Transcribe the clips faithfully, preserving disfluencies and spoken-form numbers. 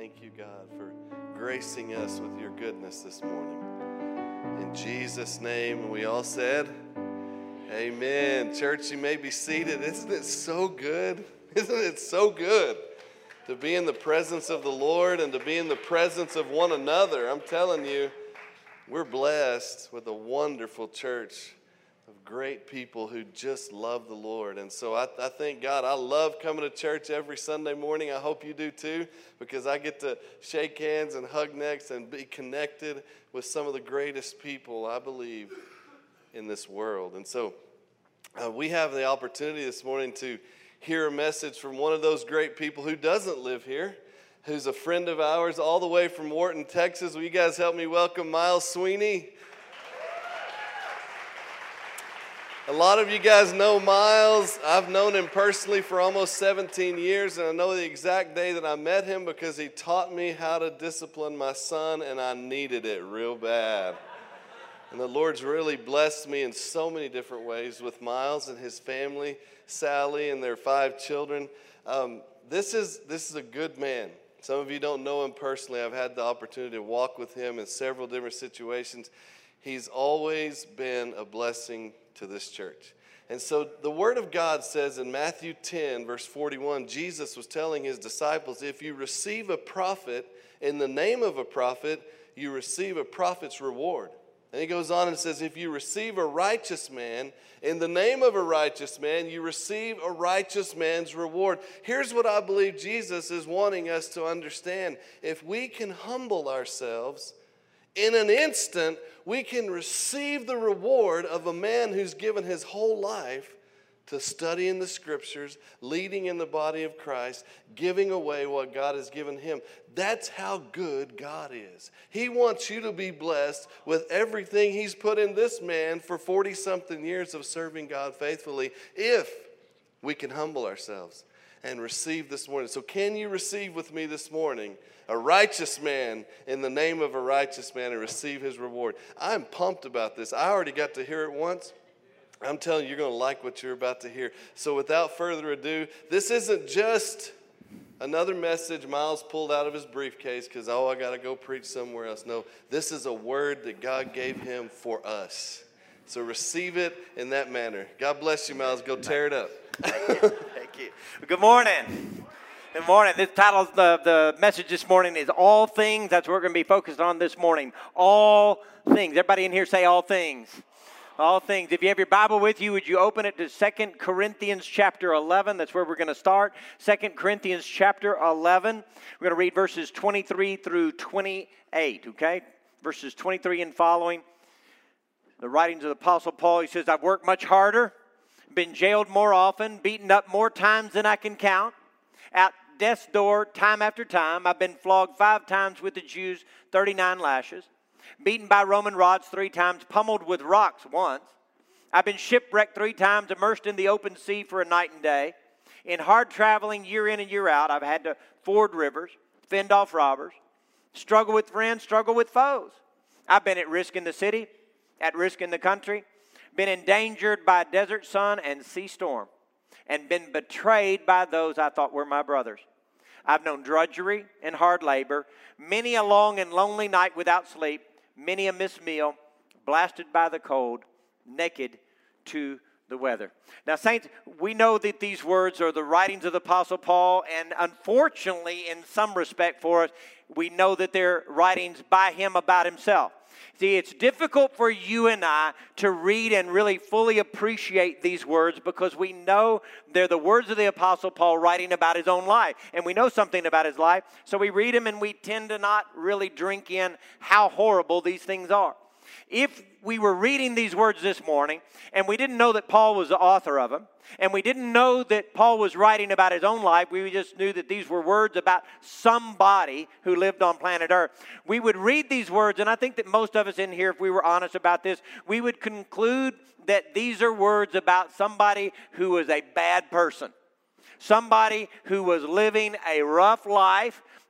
thank you, God, for gracing us with your goodness this morning. In Jesus' name, and we all said, amen. Church, you may be seated. Isn't it so good? Isn't it so good to be in the presence of the Lord and to be in the presence of one another? I'm telling you, we're blessed with a wonderful church of great people who just love the Lord. And so I, I thank God. I love coming to church every Sunday morning. I hope you do too, because I get to shake hands and hug necks and be connected with some of the greatest people, I believe, in this world. And so uh, we have the opportunity this morning to hear a message from one of those great people who doesn't live here, who's a friend of ours all the way from Wharton, Texas. Will you guys help me welcome Miles Sweeney? A lot of you guys know Miles. I've known him personally for almost seventeen years, and I know the exact day that I met him because he taught me how to discipline my son, and I needed it real bad. And the Lord's really blessed me in so many different ways with Miles and his family, Sally and their five children. Um, this is this is a good man. Some of you don't know him personally. I've had the opportunity to walk with him in several different situations. He's always been a blessing to this church. And so the Word of God says in Matthew ten, verse forty-one, Jesus was telling his disciples, if you receive a prophet in the name of a prophet, you receive a prophet's reward. And he goes on and says, if you receive a righteous man in the name of a righteous man, you receive a righteous man's reward. Here's what I believe Jesus is wanting us to understand. If we can humble ourselves, in an instant, we can receive the reward of a man who's given his whole life to studying the Scriptures, leading in the body of Christ, giving away what God has given him. That's how good God is. He wants you to be blessed with everything he's put in this man for forty-something years of serving God faithfully, if we can humble ourselves and receive this morning. So can you receive with me this morning a righteous man in the name of a righteous man and receive his reward? I'm pumped about this. I already got to hear it once. I'm telling you, you're going to like what you're about to hear. So without further ado, this isn't just another message Miles pulled out of his briefcase because, oh, I got to go preach somewhere else. No, this is a word that God gave him for us. So receive it in that manner. God bless you, Miles. Go tear it up. Thank you. Thank you. Good morning. Good morning. This title of the, the message this morning is All Things. That's what we're going to be focused on this morning. All things. Everybody in here say all things. All things. If you have your Bible with you, would you open it to Second Corinthians chapter eleven? That's where we're going to start. Second Corinthians chapter eleven. We're going to read verses twenty-three through twenty-eight, okay? Verses twenty-three and following. The writings of the Apostle Paul, he says, I've worked much harder, been jailed more often, beaten up more times than I can count, at death's door time after time. I've been flogged five times with the Jews, thirty-nine lashes. Beaten by Roman rods three times, pummeled with rocks once. I've been shipwrecked three times, immersed in the open sea for a night and day. In hard traveling year in and year out, I've had to ford rivers, fend off robbers, struggle with friends, struggle with foes. I've been at risk in the city, at risk in the country, been endangered by desert sun and sea storm, and been betrayed by those I thought were my brothers. I've known drudgery and hard labor, many a long and lonely night without sleep, many a missed meal, blasted by the cold, naked to the weather. Now, saints, we know that these words are the writings of the Apostle Paul, and unfortunately, in some respect for us, we know that they're writings by him about himself. See, it's difficult for you and I to read and really fully appreciate these words because we know they're the words of the Apostle Paul writing about his own life. And we know something about his life, so we read them and we tend to not really drink in how horrible these things are. If we were reading these words this morning and we didn't know that Paul was the author of them, and we didn't know that Paul was writing about his own life, we just knew that these were words about somebody who lived on planet Earth, we would read these words, and I think that most of us in here, if we were honest about this, we would conclude that these are words about somebody who was a bad person. Somebody who was living a rough life,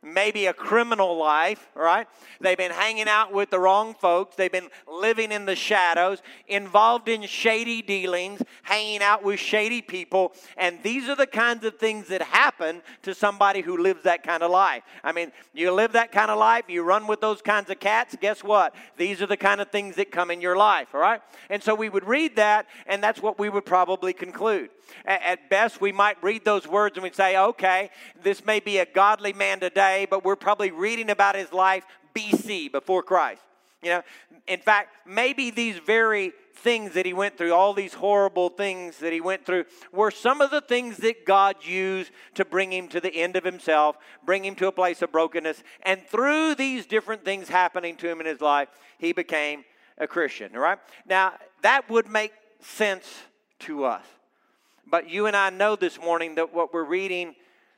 maybe a criminal life, right? They've been hanging out with the wrong folks. They've been living in the shadows, involved in shady dealings, hanging out with shady people. And these are the kinds of things that happen to somebody who lives that kind of life. I mean, you live that kind of life, you run with those kinds of cats, guess what? These are the kind of things that come in your life, all right? And so we would read that, and that's what we would probably conclude. At best, we might read those words and we'd say, okay, this may be a godly man today, but we're probably reading about his life B C, before Christ. You know, in fact, maybe these very things that he went through, all these horrible things that he went through, were some of the things that God used to bring him to the end of himself, bring him to a place of brokenness. And through these different things happening to him in his life, he became a Christian, all right? Now, that would make sense to us. But you and I know this morning that what we're reading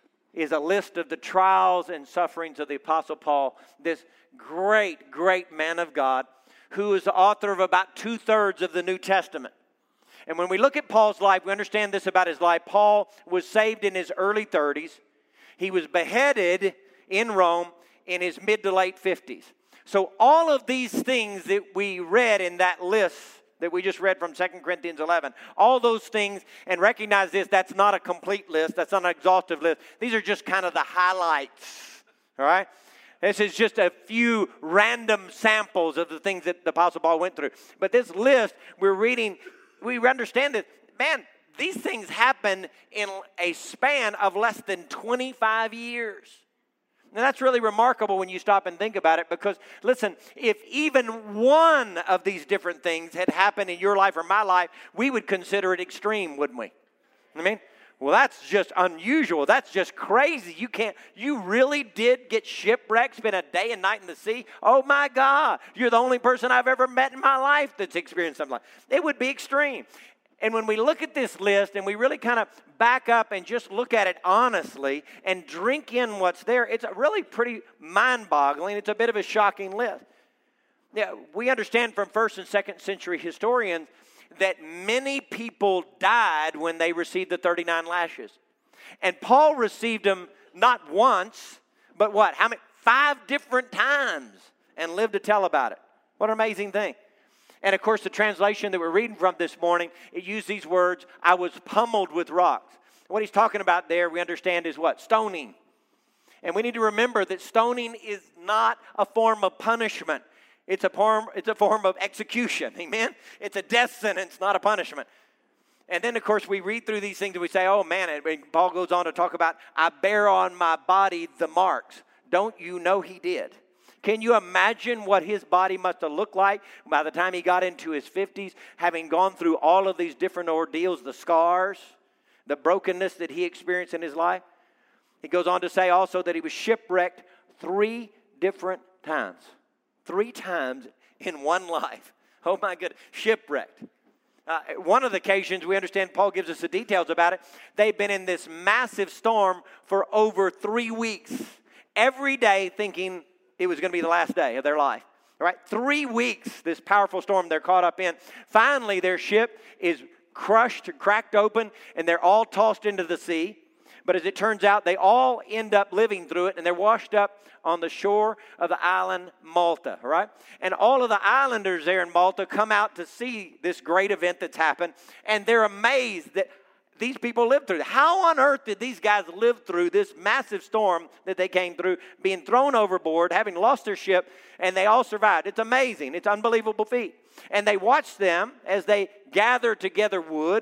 is a list of the trials and sufferings of the Apostle Paul, this great, great man of God who is the author of about two-thirds of the New Testament. And when we look at Paul's life, we understand this about his life. Paul was saved in his early thirties. He was beheaded in Rome in his mid to late fifties. So all of these things that we read in that list that we just read from Second Corinthians eleven. All those things, and recognize this, that's not a complete list. That's not an exhaustive list. These are just kind of the highlights, all right? This is just a few random samples of the things that the Apostle Paul went through. But this list, we're reading, we understand that, man, these things happen in a span of less than twenty-five years. Now, that's really remarkable when you stop and think about it because, listen, if even one of these different things had happened in your life or my life, we would consider it extreme, wouldn't we? I mean, well, that's just unusual. That's just crazy. You can't, you really did get shipwrecked, spend a day and night in the sea? Oh, my God. You're the only person I've ever met in my life that's experienced something like that. It would be extreme. And when we look at this list and we really kind of back up and just look at it honestly and drink in what's there, it's a really pretty mind-boggling. It's a bit of a shocking list. Yeah, we understand from first and second century historians that many people died when they received the thirty-nine lashes. And Paul received them not once, but what? How many? Five different times and lived to tell about it. What an amazing thing. And, of course, the translation that we're reading from this morning, it used these words, I was pummeled with rocks. What he's talking about there, we understand, is what? Stoning. And we need to remember that stoning is not a form of punishment. It's a form, it's a form of execution. Amen? It's a death sentence, not a punishment. And then, of course, we read through these things and we say, oh, man, and Paul goes on to talk about, I bear on my body the marks. Don't you know he did? Can you imagine what his body must have looked like by the time he got into his fifties, having gone through all of these different ordeals, the scars, the brokenness that he experienced in his life? He goes on to say also that he was shipwrecked three different times. Three times in one life. Oh my goodness, shipwrecked. Uh, one of the occasions, we understand, Paul gives us the details about it. They've been in this massive storm for over three weeks. Every day thinking it was going to be the last day of their life. All right, three weeks, this powerful storm they're caught up in. Finally, their ship is crushed, cracked open, and they're all tossed into the sea. But as it turns out, they all end up living through it, and they're washed up on the shore of the island Malta, all right? And all of the islanders there in Malta come out to see this great event that's happened, and they're amazed that these people lived through. How on earth did these guys live through this massive storm that they came through, being thrown overboard, having lost their ship, and they all survived? It's amazing. It's an unbelievable feat. And they watched them as they gather together wood,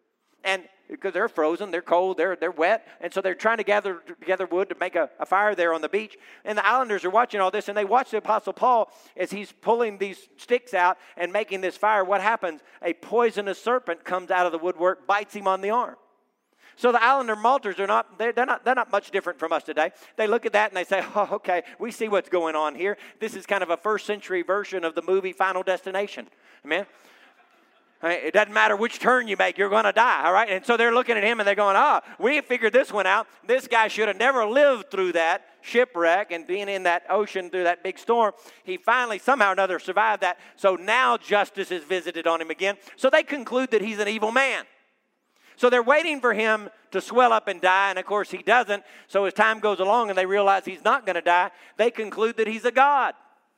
and because they're frozen, they're cold, they're they're wet, and so they're trying to gather together wood to make a, a fire there on the beach. And the islanders are watching all this, and they watch the Apostle Paul as he's pulling these sticks out and making this fire. What happens? A poisonous serpent comes out of the woodwork, bites him on the arm. So the islander Malters are not they're, they're not they're not much different from us today. They look at that and they say, "Oh, okay, we see what's going on here. This is kind of a first century version of the movie Final Destination." Amen. I mean, it doesn't matter which turn you make, you're going to die, all right? And so they're looking at him and they're going, ah, we figured this one out. This guy should have never lived through that shipwreck and being in that ocean through that big storm. He finally, somehow or another, survived that. So now justice is visited on him again. So they conclude that he's an evil man. So they're waiting for him to swell up and die, and of course he doesn't. So as time goes along and they realize he's not going to die, they conclude that he's a god.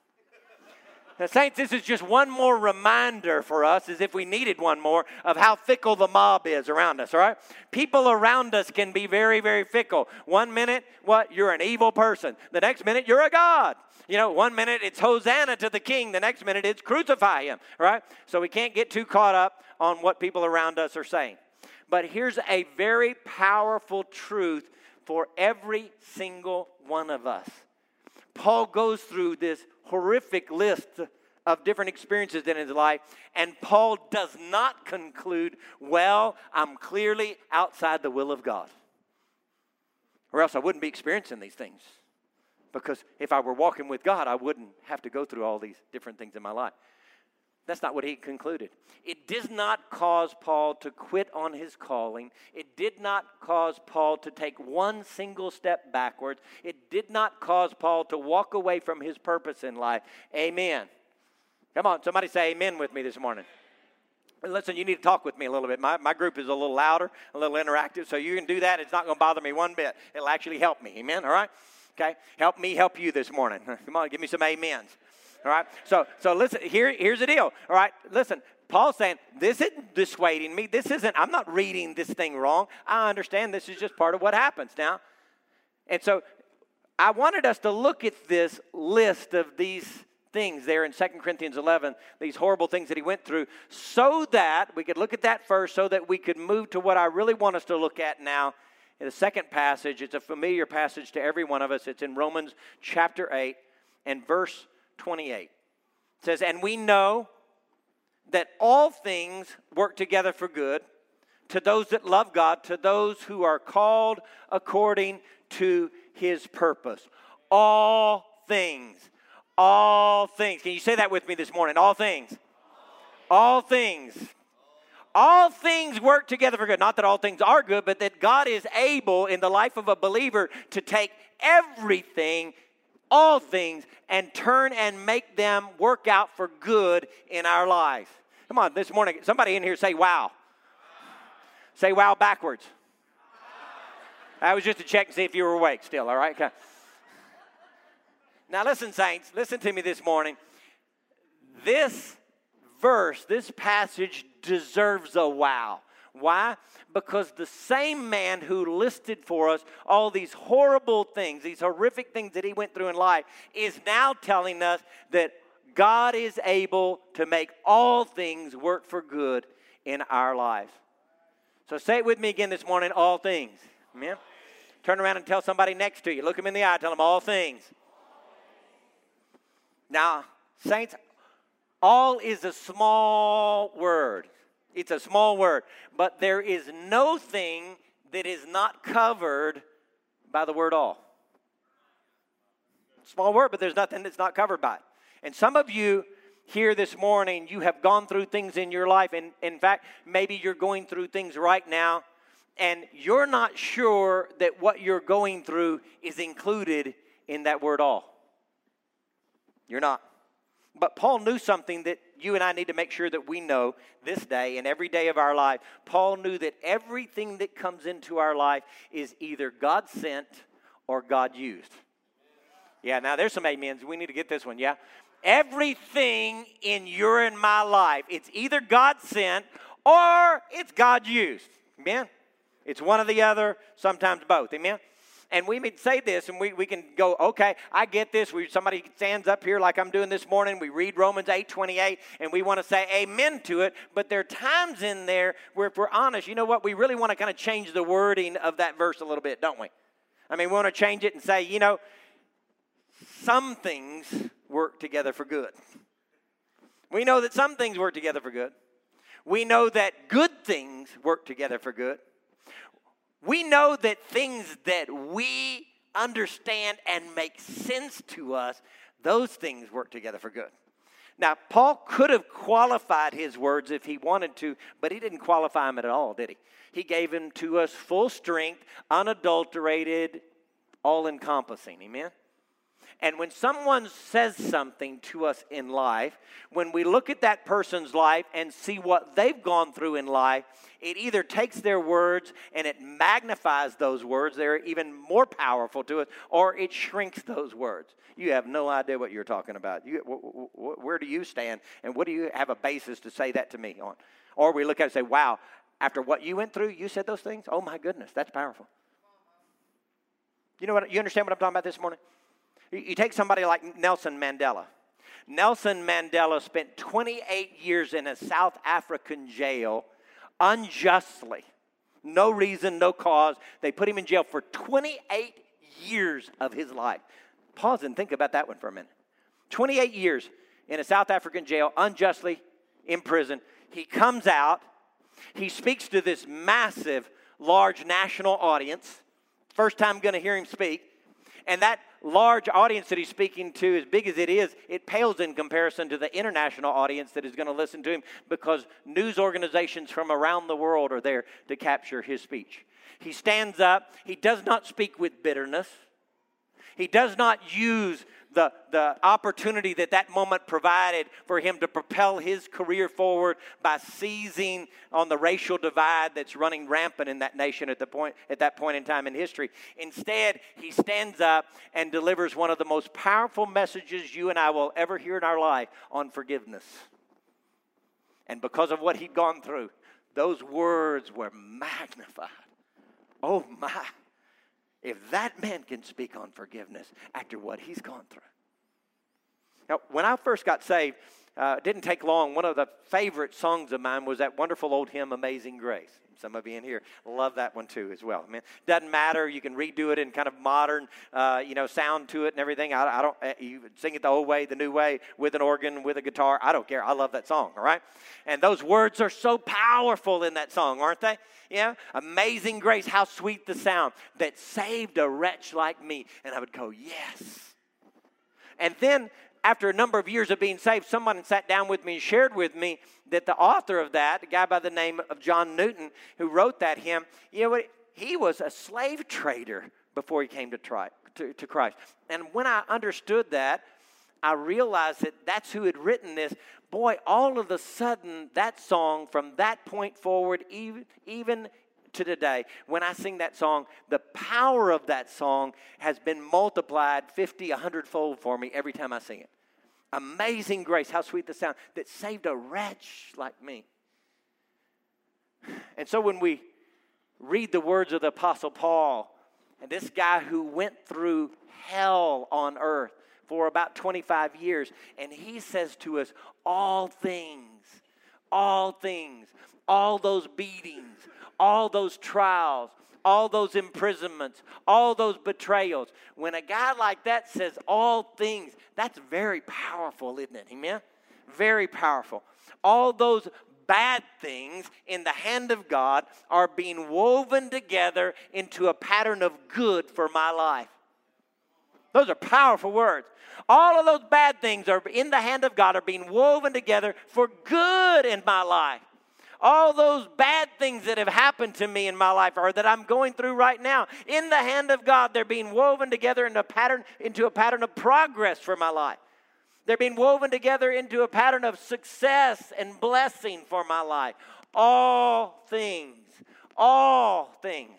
Now, saints, this is just one more reminder for us, as if we needed one more, of how fickle the mob is around us, all right? People around us can be very, very fickle. One minute, what? You're an evil person. The next minute, you're a god. You know, one minute it's Hosanna to the King. The next minute it's crucify him, right? So we can't get too caught up on what people around us are saying. But here's a very powerful truth for every single one of us. Paul goes through this horrific list of different experiences in his life, and Paul does not conclude, well, I'm clearly outside the will of God, or else I wouldn't be experiencing these things, because if I were walking with God, I wouldn't have to go through all these different things in my life. That's not what he concluded. It did not cause Paul to quit on his calling. It did not cause Paul to take one single step backwards. It did not cause Paul to walk away from his purpose in life. Amen. Come on, somebody say amen with me this morning. Listen, you need to talk with me a little bit. My, my group is a little louder, a little interactive, so you can do that. It's not going to bother me one bit. It'll actually help me. Amen, all right? Okay, help me help you this morning. Come on, give me some amens. All right, so so listen, here, here's the deal. All right, listen, Paul's saying, this isn't dissuading me. This isn't, I'm not reading this thing wrong. I understand this is just part of what happens now. And so I wanted us to look at this list of these things there in Second Corinthians eleven, these horrible things that he went through, so that we could look at that first, so that we could move to what I really want us to look at now in the second passage. It's a familiar passage to every one of us. It's in Romans chapter eight and verse twenty-eight. It says, and we know that all things work together for good to those that love God, to those who are called according to his purpose. All things. All things. Can you say that with me this morning? All things. All things. All things work together for good. Not that all things are good, but that God is able in the life of a believer to take everything, all things, and turn and make them work out for good in our life. Come on, this morning, somebody in here say wow. Say wow backwards. That was just to check and see if you were awake still, all right? Okay. Now listen, saints, listen to me this morning. This verse, this passage deserves a wow. Why? Because the same man who listed for us all these horrible things, these horrific things that he went through in life, is now telling us that God is able to make all things work for good in our life. So say it with me again this morning, all things. Amen? Turn around and tell somebody next to you. Look them in the eye, tell them all things. Now, saints, all is a small word. It's a small word. But there is no thing that is not covered by the word all. Small word, but there's nothing that's not covered by it. And some of you here this morning, you have gone through things in your life. And in fact, maybe you're going through things right now, and you're not sure that what you're going through is included in that word all. You're not. But Paul knew something that you and I need to make sure that we know this day and every day of our life. Paul knew that everything that comes into our life is either God sent or God used. Yeah, now there's some amens. We need to get this one, yeah? Everything in your and my life, it's either God sent or it's God used. Amen? It's one or the other, sometimes both. Amen? And we may say this, and we, we can go, okay, I get this. We, somebody stands up here like I'm doing this morning. We read Romans eight twenty-eight, and we want to say amen to it. But there are times in there where, if we're honest, you know what? We really want to kind of change the wording of that verse a little bit, don't we? I mean, we want to change it and say, you know, some things work together for good. We know that some things work together for good. We know that good things work together for good. We know that things that we understand and make sense to us, those things work together for good. Now, Paul could have qualified his words if he wanted to, but he didn't qualify them at all, did he? He gave them to us full strength, unadulterated, all-encompassing. Amen? And when someone says something to us in life, when we look at that person's life and see what they've gone through in life, it either takes their words and it magnifies those words, they're even more powerful to us, or it shrinks those words. You have no idea what you're talking about. You, wh- wh- where do you stand, and what do you have a basis to say that to me on? Or we look at it and say, wow, after what you went through, you said those things? Oh, my goodness, that's powerful. You know what? You understand what I'm talking about this morning? You take somebody like Nelson Mandela. Nelson Mandela spent twenty-eight years in a South African jail unjustly. No reason, no cause. They put him in jail for twenty-eight years of his life. Pause and think about that one for a minute. twenty-eight years in a South African jail, unjustly in prison. He comes out. He speaks to this massive, large national audience. First time going to hear him speak. And that large audience that he's speaking to, as big as it is, it pales in comparison to the international audience that is going to listen to him, because news organizations from around the world are there to capture his speech. He stands up. He does not speak with bitterness. He does not use the, the opportunity that that moment provided for him to propel his career forward by seizing on the racial divide that's running rampant in that nation at the point at that point in time in history. Instead, he stands up and delivers one of the most powerful messages you and I will ever hear in our life on forgiveness. And because of what he'd gone through, those words were magnified. Oh my. If that man can speak on forgiveness after what he's gone through. Now, when I first got saved, uh, it didn't take long. One of the favorite songs of mine was that wonderful old hymn, Amazing Grace. Some of you in here love that one too as well. I mean, doesn't matter. You can redo it in kind of modern, uh, you know, sound to it and everything. I, I don't. You sing it the old way, the new way, with an organ, with a guitar. I don't care. I love that song. All right, and those words are so powerful in that song, aren't they? Yeah, amazing grace, how sweet the sound that saved a wretch like me. And I would go, yes. And then after a number of years of being saved, someone sat down with me and shared with me that the author of that, a guy by the name of John Newton, who wrote that hymn, you know what? He was a slave trader before he came to, try, to, to Christ. And when I understood that, I realized that that's who had written this. Boy, all of a sudden, that song from that point forward, even, even to today, when I sing that song, the power of that song has been multiplied fifty, a hundred fold for me every time I sing it. Amazing grace, how sweet the sound that saved a wretch like me. And so when we read the words of the Apostle Paul, and this guy who went through hell on earth for about twenty-five years, and he says to us, all things, all things, all those beatings, all those trials, all those imprisonments, all those betrayals. When a guy like that says all things, that's very powerful, isn't it? Amen? Very powerful. All those bad things in the hand of God are being woven together into a pattern of good for my life. Those are powerful words. All of those bad things are in the hand of God are being woven together for good in my life. All those bad things that have happened to me in my life or that I'm going through right now, in the hand of God, they're being woven together into a pattern, into a pattern of progress for my life. They're being woven together into a pattern of success and blessing for my life. All things, all things.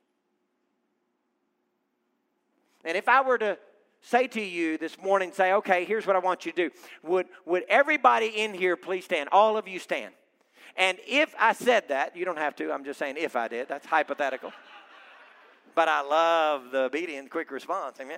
And if I were to say to you this morning, say, okay, here's what I want you to do. Would, would everybody in here please stand? All of you stand. And if I said that, you don't have to, I'm just saying if I did, that's hypothetical. But I love the obedient, quick response, amen?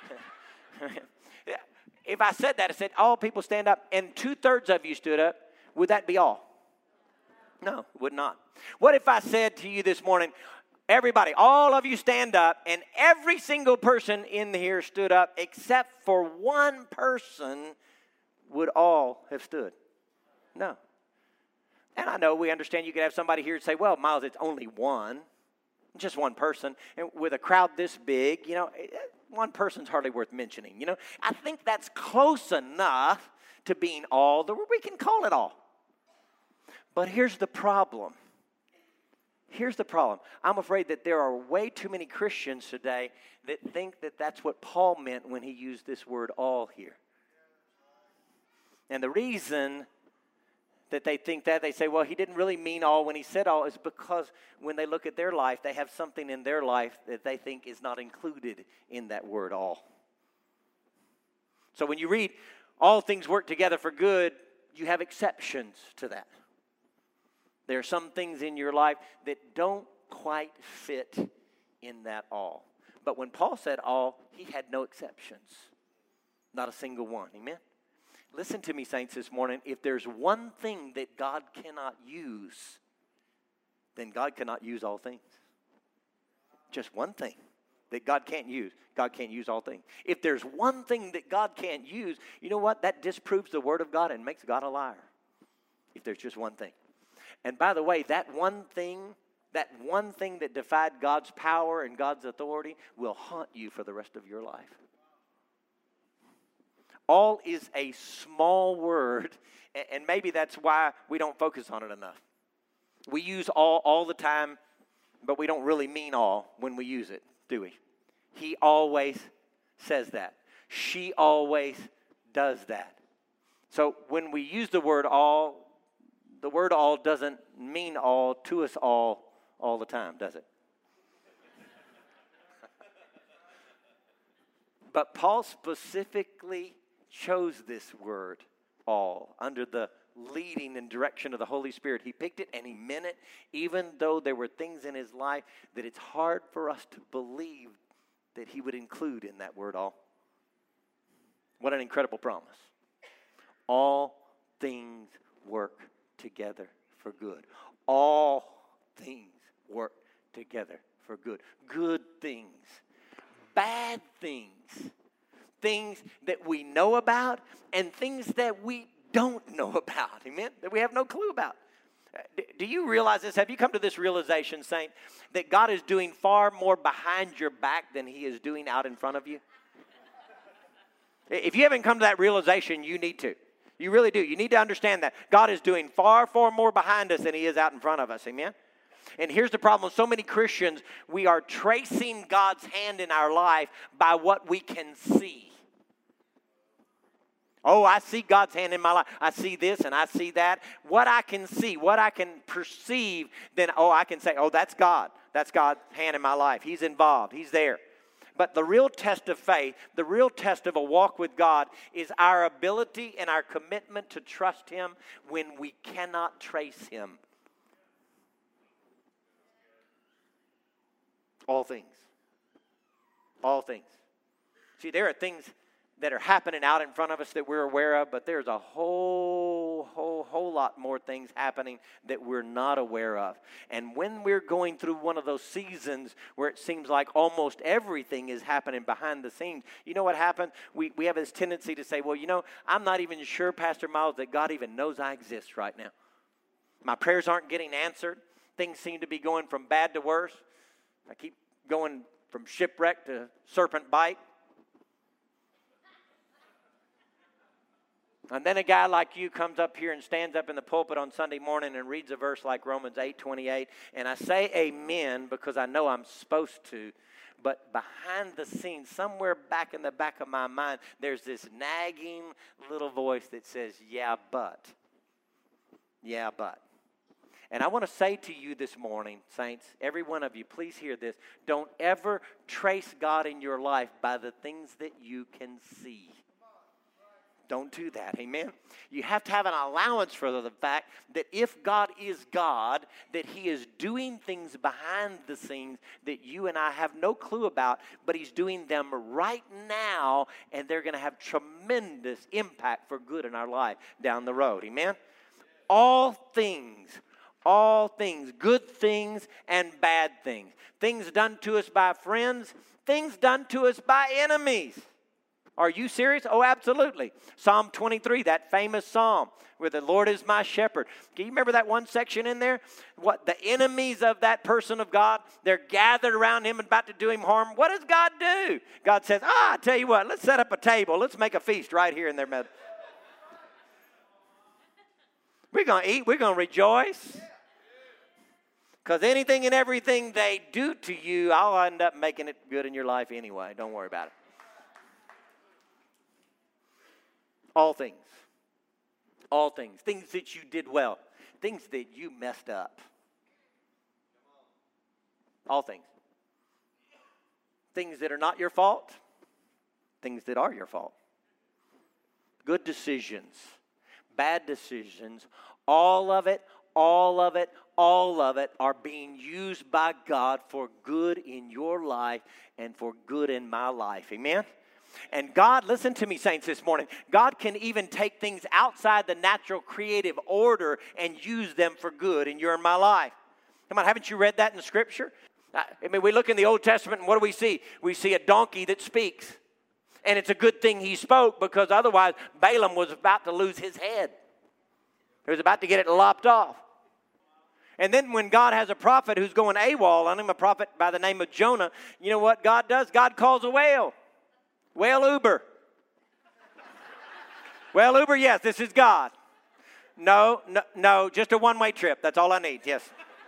If I said that, I said, all people stand up, and two-thirds of you stood up, would that be all? No, would not. What if I said to you this morning, everybody, all of you stand up, and every single person in here stood up, except for one person, would all have stood? No. And I know we understand you could have somebody here and say, well, Miles, it's only one, just one person. And with a crowd this big, you know, one person's hardly worth mentioning. You know, I think that's close enough to being all, the we can call it all. But here's the problem. Here's the problem. I'm afraid that there are way too many Christians today that think that that's what Paul meant when he used this word all here. And the reason that they think that, they say, well, he didn't really mean all when he said all, is because when they look at their life, they have something in their life that they think is not included in that word all. So when you read all things work together for good, you have exceptions to that. There are some things in your life that don't quite fit in that all. But when Paul said all, he had no exceptions. Not a single one. Amen? Listen to me, saints, this morning. If there's one thing that God cannot use, then God cannot use all things. Just one thing that God can't use. God can't use all things. If there's one thing that God can't use, you know what? That disproves the word of God and makes God a liar. If there's just one thing. And by the way, that one thing, that one thing that defied God's power and God's authority will haunt you for the rest of your life. All is a small word, and maybe that's why we don't focus on it enough. We use all all the time, but we don't really mean all when we use it, do we? He always says that. She always does that. So when we use the word all, the word all doesn't mean all to us all all the time, does it? But Paul specifically chose this word all under the leading and direction of the Holy Spirit. He picked it and he meant it, even though there were things in his life that it's hard for us to believe that he would include in that word all. What an incredible promise. All things work together for good. All things work together for good. Good things. Bad things. Things that we know about and things that we don't know about. Amen? That we have no clue about. Do you realize this? Have you come to this realization, saint, that God is doing far more behind your back than he is doing out in front of you? If you haven't come to that realization, you need to. You really do. You need to understand that. God is doing far, far more behind us than he is out in front of us. Amen? And here's the problem with so many Christians. We are tracing God's hand in our life by what we can see. Oh, I see God's hand in my life. I see this and I see that. What I can see, what I can perceive, then, oh, I can say, oh, that's God. That's God's hand in my life. He's involved. He's there. But the real test of faith, the real test of a walk with God is our ability and our commitment to trust him when we cannot trace him. All things. All things. See, there are things that are happening out in front of us that we're aware of, but there's a whole, whole, whole lot more things happening that we're not aware of. And when we're going through one of those seasons where it seems like almost everything is happening behind the scenes, you know what happens? We, we have this tendency to say, well, you know, I'm not even sure, Pastor Miles, that God even knows I exist right now. My prayers aren't getting answered. Things seem to be going from bad to worse. I keep going from shipwreck to serpent bite. And then a guy like you comes up here and stands up in the pulpit on Sunday morning and reads a verse like Romans eight twenty-eight. And I say amen because I know I'm supposed to. But behind the scenes, somewhere back in the back of my mind, there's this nagging little voice that says, yeah, but. Yeah, but. And I want to say to you this morning, saints, every one of you, please hear this. Don't ever trace God in your life by the things that you can see. Don't do that, amen? You have to have an allowance for the fact that if God is God, that he is doing things behind the scenes that you and I have no clue about, but he's doing them right now, and they're going to have tremendous impact for good in our life down the road, amen? All things, all things, good things and bad things. Things done to us by friends, things done to us by enemies. Are you serious? Oh, absolutely. Psalm twenty-three, that famous psalm where the Lord is my shepherd. Can you remember that one section in there? What the enemies of that person of God, they're gathered around him and about to do him harm. What does God do? God says, ah, I tell you what, let's set up a table. Let's make a feast right here in their midst. We're going to eat. We're going to rejoice. Because anything and everything they do to you, I'll end up making it good in your life anyway. Don't worry about it. All things. All things. Things that you did well. Things that you messed up. All things. Things that are not your fault. Things that are your fault. Good decisions. Bad decisions. All of it, all of it, all of it are being used by God for good in your life and for good in my life. Amen? And God, listen to me, saints, this morning. God can even take things outside the natural creative order and use them for good in your and my life. Come on, haven't you read that in Scripture? I mean, we look in the Old Testament, and what do we see? We see a donkey that speaks. And it's a good thing he spoke, because otherwise Balaam was about to lose his head. He was about to get it lopped off. And then when God has a prophet who's going AWOL on him, a prophet by the name of Jonah, you know what God does? God calls a whale. Whale Uber. Whale Uber, yes, this is God. No, no, no, just a one-way trip. That's all I need, yes.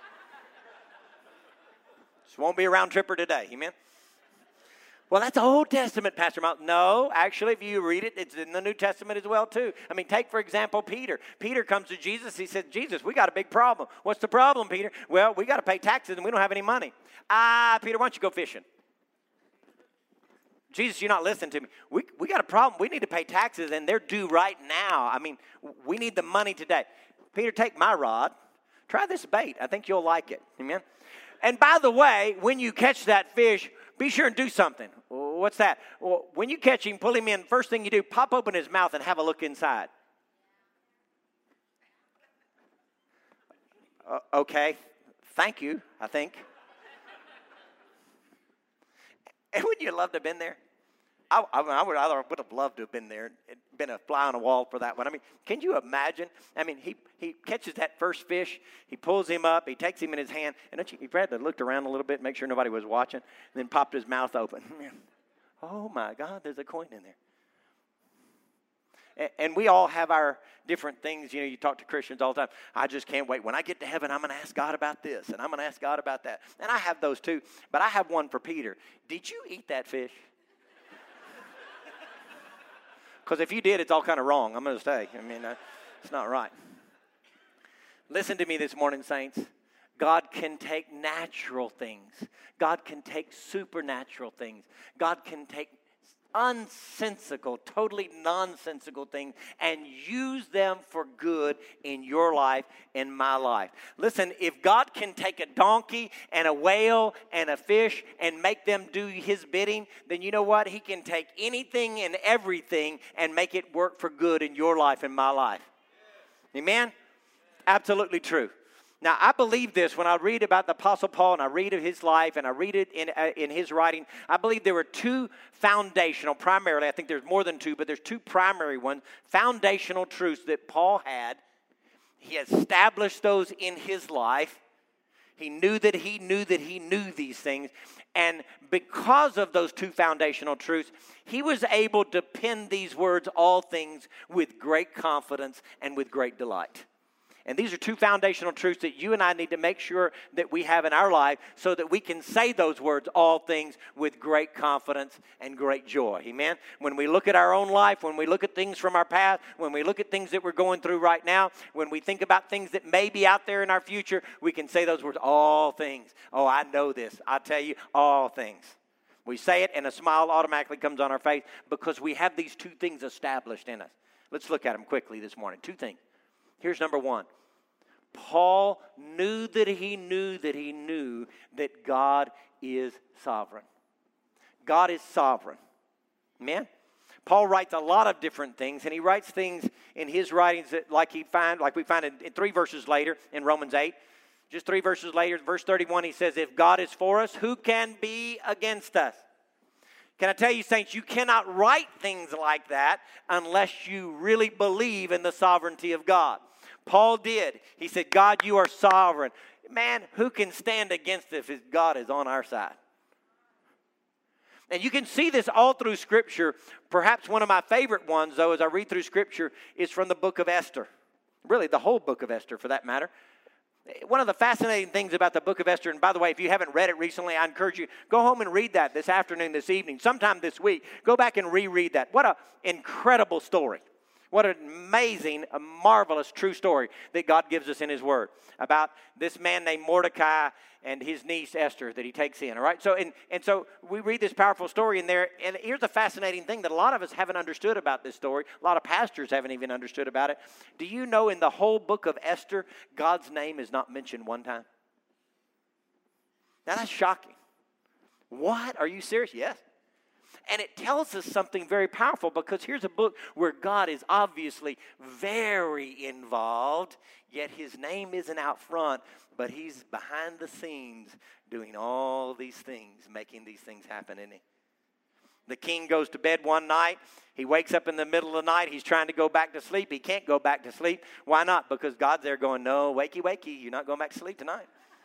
This won't be a round tripper today, amen? Well, that's the Old Testament, Pastor Miles. No, actually, if you read it, it's in the New Testament as well, too. I mean, take, for example, Peter. Peter comes to Jesus. He said, Jesus, we got a big problem. What's the problem, Peter? Well, we got to pay taxes, and we don't have any money. Ah, Peter, why don't you go fishing? Jesus, you're not listening to me. We, we got a problem. We need to pay taxes, and they're due right now. I mean, we need the money today. Peter, take my rod. Try this bait. I think you'll like it. Amen? And by the way, when you catch that fish, be sure and do something. What's that? Well, when you catch him, pull him in, first thing you do, pop open his mouth and have a look inside. Uh, okay. Thank you, I think. And wouldn't you love to have been there? I, I, I, would, I would have loved to have been there, been a fly on the wall for that one. I mean, can you imagine? I mean, he, he catches that first fish, he pulls him up, he takes him in his hand, and don't you, he probably looked around a little bit, make sure nobody was watching, and then popped his mouth open. Oh, my God, there's a coin in there. And, and we all have our different things. You know, you talk to Christians all the time. I just can't wait. When I get to heaven, I'm going to ask God about this, and I'm going to ask God about that. And I have those too, but I have one for Peter. Did you eat that fish? Because if you did, it's all kind of wrong, I'm going to say. I mean, uh, it's not right. Listen to me this morning, saints. God can take natural things. God can take supernatural things. God can take unsensical, totally nonsensical things and use them for good in your life and my life. Listen, if God can take a donkey and a whale and a fish and make them do his bidding, then you know what? He can take anything and everything and make it work for good in your life and my life. Amen? Absolutely true. Now, I believe this when I read about the Apostle Paul and I read of his life and I read it in, uh, in his writing. I believe there were two foundational, primarily, I think there's more than two, but there's two primary ones, foundational truths that Paul had. He established those in his life. He knew that he knew that he knew these things. And because of those two foundational truths, he was able to pen these words, all things, with great confidence and with great delight. And these are two foundational truths that you and I need to make sure that we have in our life so that we can say those words, all things, with great confidence and great joy. Amen? When we look at our own life, when we look at things from our past, when we look at things that we're going through right now, when we think about things that may be out there in our future, we can say those words, all things. Oh, I know this. I tell you, all things. We say it and a smile automatically comes on our face because we have these two things established in us. Let's look at them quickly this morning. Two things. Here's number one. Paul knew that he knew that he knew that God is sovereign. God is sovereign. Amen? Paul writes a lot of different things, and he writes things in his writings that like he find, like we find in, in three verses later in Romans eight. Just three verses later, verse thirty-one, he says, if God is for us, who can be against us? Can I tell you, saints, you cannot write things like that unless you really believe in the sovereignty of God. Paul did. He said, God, you are sovereign. Man, who can stand against this if God is on our side? And you can see this all through Scripture. Perhaps one of my favorite ones, though, as I read through Scripture, is from the book of Esther. Really, the whole book of Esther, for that matter. One of the fascinating things about the book of Esther, and by the way, if you haven't read it recently, I encourage you, go home and read that this afternoon, this evening, sometime this week. Go back and reread that. What an incredible story. What an amazing, a marvelous, true story that God gives us in His Word about this man named Mordecai and his niece Esther that he takes in, all right? So, and, and so we read this powerful story in there, and here's a fascinating thing that a lot of us haven't understood about this story. A lot of pastors haven't even understood about it. Do you know in the whole book of Esther, God's name is not mentioned one time? Now, that's shocking. What? Are you serious? Yes. And it tells us something very powerful, because here's a book where God is obviously very involved, yet His name isn't out front, but He's behind the scenes doing all these things, making these things happen, isn't He? The king goes to bed one night. He wakes up in the middle of the night. He's trying to go back to sleep. He can't go back to sleep. Why not? Because God's there going, no, wakey, wakey, you're not going back to sleep tonight.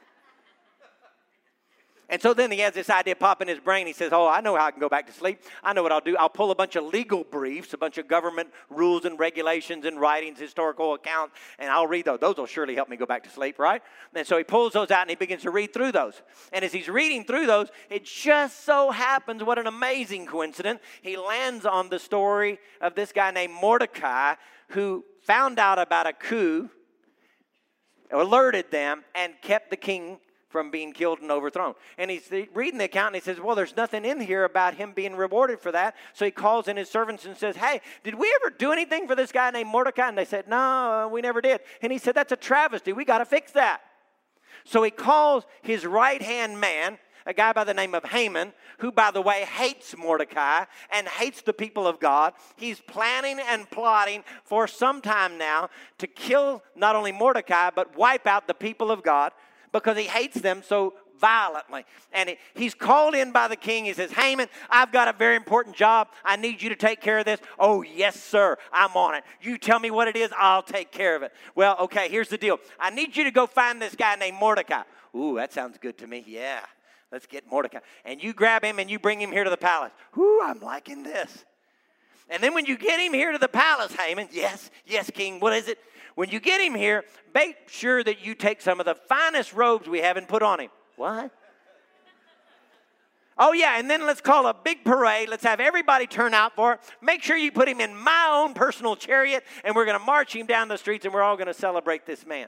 And so then he has this idea pop in his brain. He says, oh, I know how I can go back to sleep. I know what I'll do. I'll pull a bunch of legal briefs, a bunch of government rules and regulations and writings, historical accounts, and I'll read those. Those will surely help me go back to sleep, right? And so he pulls those out and he begins to read through those. And as he's reading through those, it just so happens, what an amazing coincidence, he lands on the story of this guy named Mordecai, who found out about a coup, alerted them, and kept the king from being killed and overthrown. And he's reading the account and he says, well, there's nothing in here about him being rewarded for that. So he calls in his servants and says, hey, did we ever do anything for this guy named Mordecai? And they said, no, we never did. And he said, that's a travesty. We got to fix that. So he calls his right-hand man, a guy by the name of Haman, who, by the way, hates Mordecai and hates the people of God. He's planning and plotting for some time now to kill not only Mordecai, but wipe out the people of God, because he hates them so violently. And he, he's called in by the king. He says, Haman, I've got a very important job. I need you to take care of this. Oh, yes, sir. I'm on it. You tell me what it is. I'll take care of it. Well, okay, here's the deal. I need you to go find this guy named Mordecai. Ooh, that sounds good to me. Yeah, let's get Mordecai. And you grab him and you bring him here to the palace. Ooh, I'm liking this. And then when you get him here to the palace, Haman, yes, yes, king, what is it? When you get him here, make sure that you take some of the finest robes we have and put on him. What? Oh, yeah, and then let's call a big parade. Let's have everybody turn out for it. Make sure you put him in my own personal chariot, and we're going to march him down the streets, and we're all going to celebrate this man.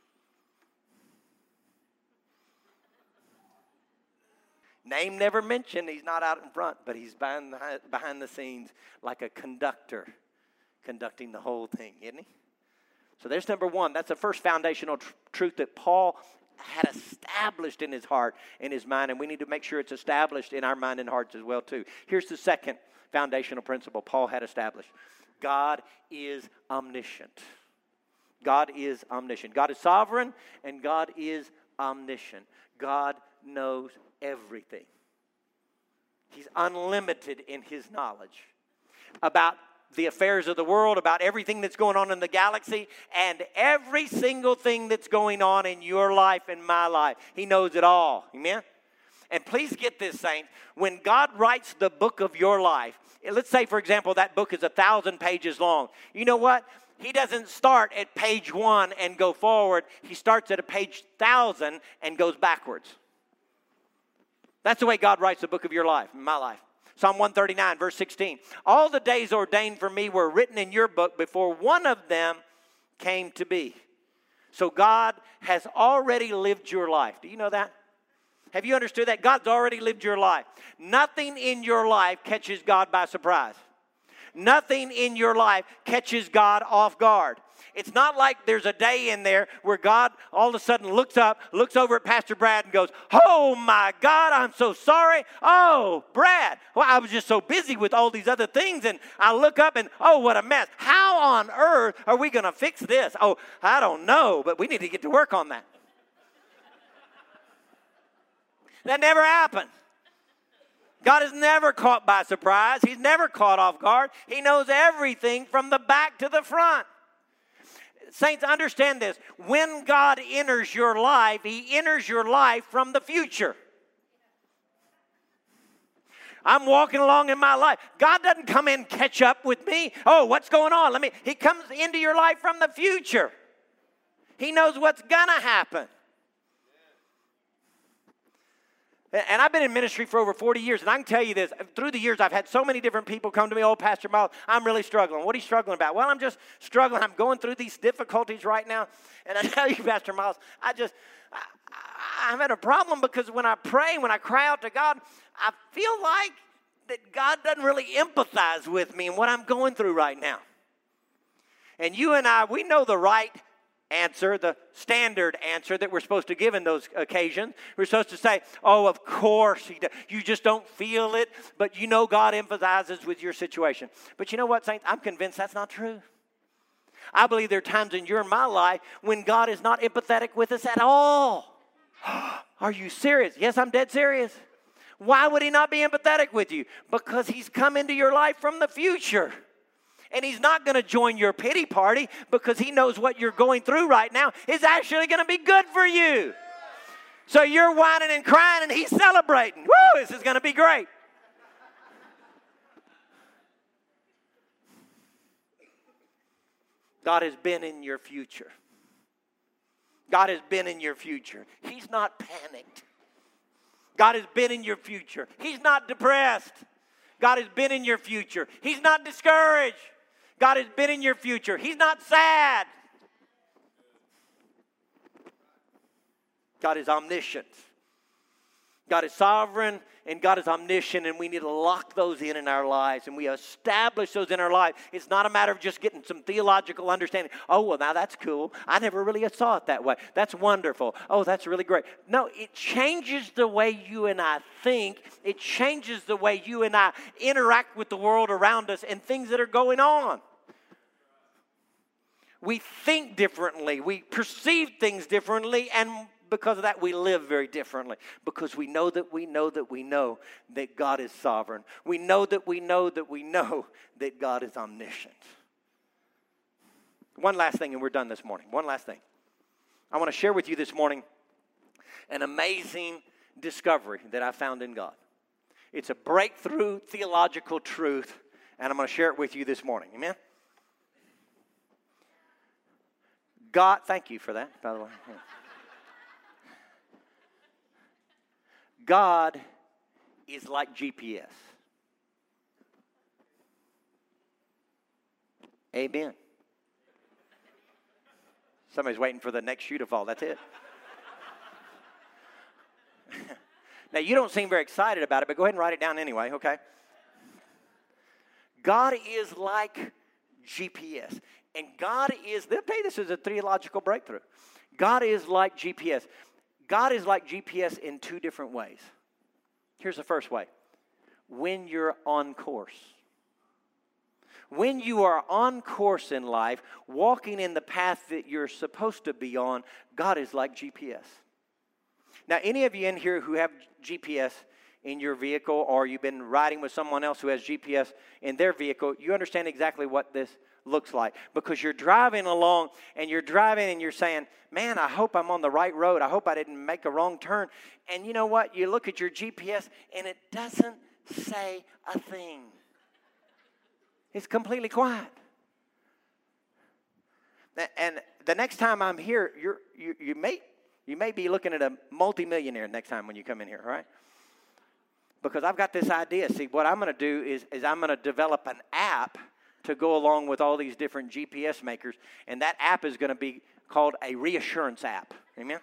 Name never mentioned. He's not out in front, but he's behind the, behind the scenes like a conductor conducting the whole thing, isn't he? So there's number one. That's the first foundational tr- truth that Paul had established in his heart, in his mind, and we need to make sure it's established in our mind and hearts as well, too. Here's the second foundational principle Paul had established. God is omniscient. God is omniscient. God is sovereign, and God is omniscient. God knows everything. He's unlimited in his knowledge about the affairs of the world, about everything that's going on in the galaxy, and every single thing that's going on in your life and my life. He knows it all. Amen? And please get this, saints. When God writes the book of your life, let's say, for example, that book is a thousand pages long. You know what? He doesn't start at page one and go forward. He starts at a page thousand and goes backwards. That's the way God writes the book of your life, my life. Psalm one thirty-nine, verse sixteen. All the days ordained for me were written in your book before one of them came to be. So God has already lived your life. Do you know that? Have you understood that? God's already lived your life. Nothing in your life catches God by surprise. Nothing in your life catches God off guard. It's not like there's a day in there where God all of a sudden looks up, looks over at Pastor Brad and goes, oh my God, I'm so sorry. Oh, Brad, well, I was just so busy with all these other things, and I look up and, oh, what a mess. How on earth are we going to fix this? Oh, I don't know, but we need to get to work on that. That never happened. God is never caught by surprise. He's never caught off guard. He knows everything from the back to the front. Saints, understand this. When God enters your life, He enters your life from the future. I'm walking along in my life. God doesn't come in and catch up with me. Oh, what's going on? Let me. He comes into your life from the future. He knows what's going to happen. And I've been in ministry for over forty years, and I can tell you this. Through the years, I've had so many different people come to me, oh, Pastor Miles, I'm really struggling. What are you struggling about? Well, I'm just struggling. I'm going through these difficulties right now. And I tell you, Pastor Miles, I just, I, I, I'm at a problem because when I pray, when I cry out to God, I feel like that God doesn't really empathize with me and what I'm going through right now. And you and I, we know the right answer, the standard answer that we're supposed to give in those occasions. We're supposed to say, oh, of course, he does. You just don't feel it, but you know God empathizes with your situation. But you know what, saints? I'm convinced that's not true. I believe there are times in your and my life when God is not empathetic with us at all. Are you serious? Yes, I'm dead serious. Why would he not be empathetic with you? Because he's come into your life from the future. And he's not going to join your pity party because he knows what you're going through right now is actually going to be good for you. So you're whining and crying and he's celebrating. Woo, this is going to be great. God has been in your future. God has been in your future. He's not panicked. God has been in your future. He's not depressed. God has been in your future. He's not discouraged. God has been in your future. He's not sad. God is omniscient. God is sovereign and God is omniscient, and we need to lock those in in our lives, and we establish those in our life. It's not a matter of just getting some theological understanding. Oh, well, now that's cool. I never really saw it that way. That's wonderful. Oh, that's really great. No, it changes the way you and I think. It changes the way you and I interact with the world around us and things that are going on. We think differently. We perceive things differently, and because of that, we live very differently. Because we know that we know that we know that God is sovereign. We know that we know that we know that God is omniscient. One last thing, and we're done this morning. One last thing. I want to share with you this morning an amazing discovery that I found in God. It's a breakthrough theological truth, and I'm going to share it with you this morning. Amen? God, thank you for that, by the way. Yeah. God is like G P S. Amen. Somebody's waiting for the next shoe to fall. That's it. Now, you don't seem very excited about it, but go ahead and write it down anyway, okay? God is like G P S. And God is, they'll tell you this is a theological breakthrough. God is like G P S. God is like G P S in two different ways. Here's the first way. When you're on course. When you are on course in life, walking in the path that you're supposed to be on, God is like G P S. Now, any of you in here who have G P S in your vehicle, or you've been riding with someone else who has G P S in their vehicle, you understand exactly what this looks like, because you're driving along and you're driving and you're saying, man, I hope I'm on the right road. I hope I didn't make a wrong turn. And you know what? You look at your G P S and it doesn't say a thing. It's completely quiet. And the next time I'm here, you're, you, you may you may be looking at a multimillionaire next time when you come in here, right? Because I've got this idea. See, what I'm going to do is, is I'm going to develop an app to go along with all these different G P S makers, and that app is going to be called a reassurance app. Amen?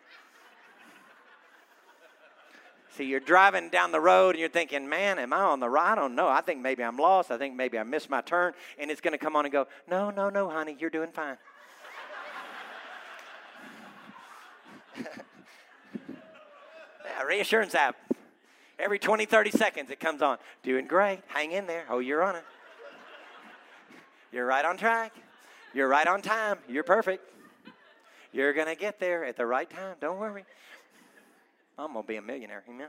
See, you're driving down the road, and you're thinking, man, am I on the right? I don't know. I think maybe I'm lost. I think maybe I missed my turn, and it's going to come on and go, no, no, no, honey, you're doing fine. Yeah, reassurance app. Every twenty, thirty seconds it comes on. Doing great. Hang in there. Oh, you're on it. You're right on track. You're right on time. You're perfect. You're going to get there at the right time. Don't worry. I'm going to be a millionaire. Amen.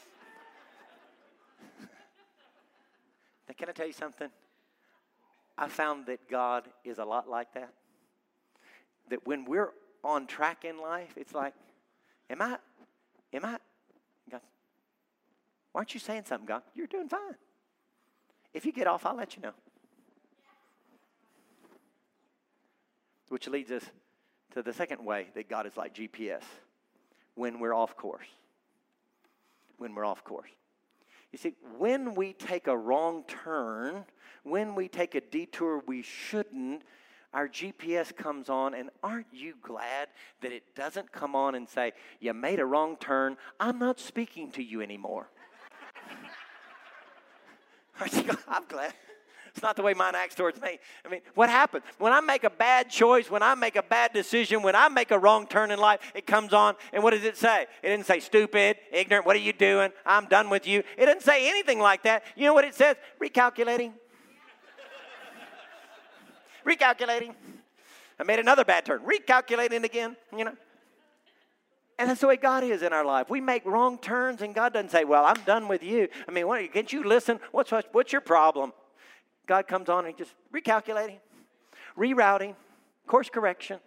Now, can I tell you something? I found that God is a lot like that. That when we're on track in life, it's like, am I, am I, God, why aren't you saying something, God? You're doing fine. If you get off, I'll let you know. Which leads us So the second way that God is like G P S, when we're off course. When we're off course. You see, when we take a wrong turn, when we take a detour we shouldn't, our G P S comes on, and aren't you glad that it doesn't come on and say, you made a wrong turn, I'm not speaking to you anymore. Aren't you glad? I'm glad. It's not the way mine acts towards me. I mean, what happens? When I make a bad choice, when I make a bad decision, when I make a wrong turn in life, it comes on, and what does it say? It didn't say, stupid, ignorant, what are you doing? I'm done with you. It doesn't say anything like that. You know what it says? Recalculating. Recalculating. I made another bad turn. Recalculating again, you know. And that's the way God is in our life. We make wrong turns, and God doesn't say, well, I'm done with you. I mean, what, can't you listen? What's, what's your problem? God comes on and he just recalculating, rerouting, course correction.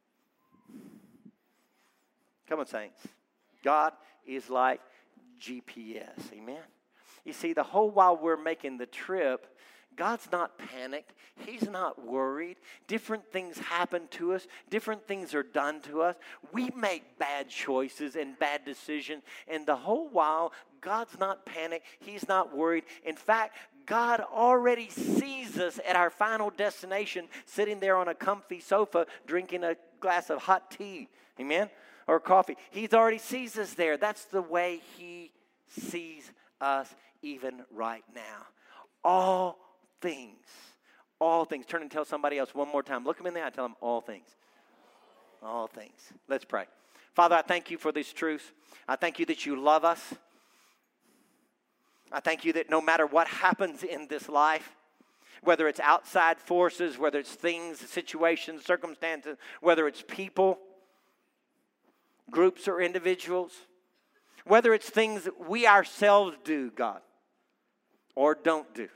Come on, saints. God is like G P S. Amen. You see, the whole while we're making the trip, God's not panicked. He's not worried. Different things happen to us. Different things are done to us. We make bad choices and bad decisions. And the whole while, God's not panicked. He's not worried. In fact, God already sees us at our final destination, sitting there on a comfy sofa, drinking a glass of hot tea. Amen? Or coffee. He already sees us there. That's the way he sees us even right now. All things. All things. Turn and tell somebody else one more time. Look them in the eye and tell them all things. All things. Let's pray. Father, I thank you for this truth. I thank you that you love us. I thank you that no matter what happens in this life, whether it's outside forces, whether it's things, situations, circumstances, whether it's people, groups or individuals, whether it's things that we ourselves do, God, or don't do,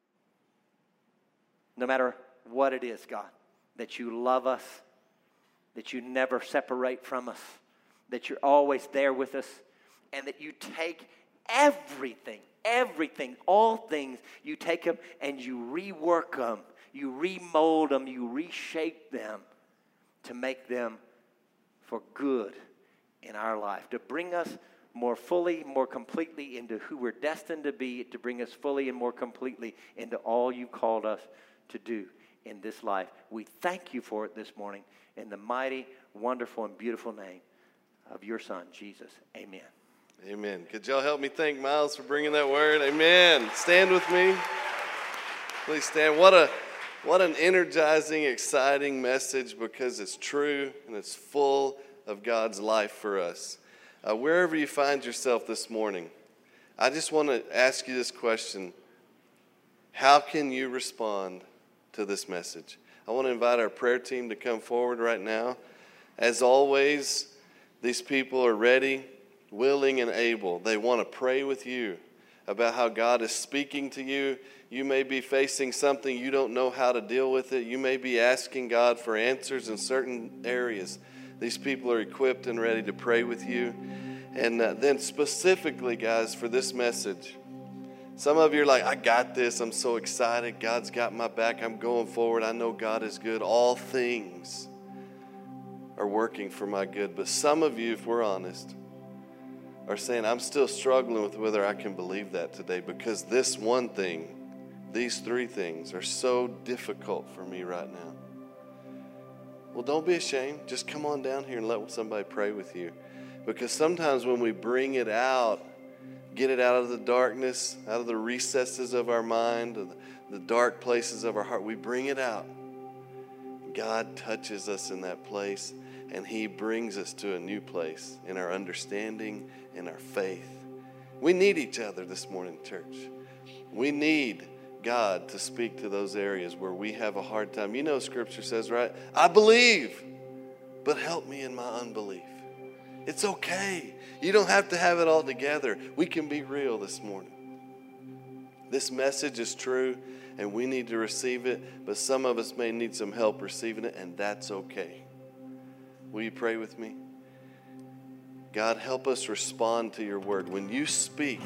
no matter what it is, God, that you love us, that you never separate from us, that you're always there with us, and that you take everything, everything, all things, you take them and you rework them, you remold them, you reshape them to make them for good in our life, to bring us more fully, more completely into who we're destined to be, to bring us fully and more completely into all you called us to do in this life. We thank you for it this morning in the mighty, wonderful, and beautiful name of your Son, Jesus. Amen. Amen. Could y'all help me thank Miles for bringing that word? Amen. Stand with me. Please stand. What a what an energizing, exciting message, because it's true and it's full of God's life for us. Uh, wherever you find yourself this morning, I just want to ask you this question. How can you respond to this message? I want to invite our prayer team to come forward right now. As always, these people are ready, willing, and able. They want to pray with you about how God is speaking to you. You may be facing something, you don't know how to deal with it. You may be asking God for answers in certain areas. These people are equipped and ready to pray with you. And uh, then specifically, guys, for this message, some of you are like, I got this. I'm so excited. God's got my back. I'm going forward. I know God is good. All things are working for my good. But some of you, if we're honest, are saying, I'm still struggling with whether I can believe that today, because this one thing, these three things are so difficult for me right now. Well, don't be ashamed. Just come on down here and let somebody pray with you. Because sometimes when we bring it out, get it out of the darkness, out of the recesses of our mind, the, the dark places of our heart, we bring it out. God touches us in that place, and he brings us to a new place in our understanding, in our faith. We need each other this morning, church. We need God to speak to those areas where we have a hard time. You know, Scripture says, right? I believe, but help me in my unbelief. It's okay. You don't have to have it all together. We can be real this morning. This message is true, and we need to receive it, but some of us may need some help receiving it, and that's okay. Will you pray with me? God, help us respond to your word. When you speak,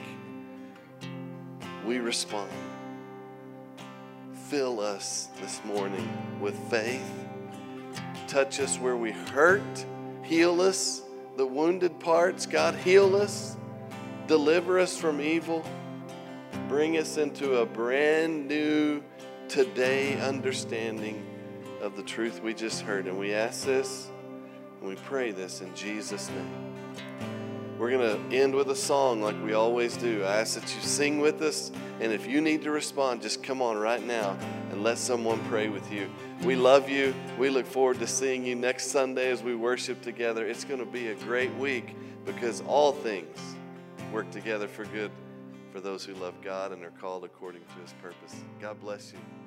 we respond. Fill us this morning with faith touch us where we hurt. Heal us, the wounded parts. God, heal us. Deliver us from evil. Bring us into a brand new today understanding of the truth we just heard. And we ask this and we pray this in Jesus' name. We're going to end with a song like we always do. I ask that you sing with us. And if you need to respond, just come on right now and let someone pray with you. We love you. We look forward to seeing you next Sunday as we worship together. It's going to be a great week because all things work together for good for those who love God and are called according to his purpose. God bless you.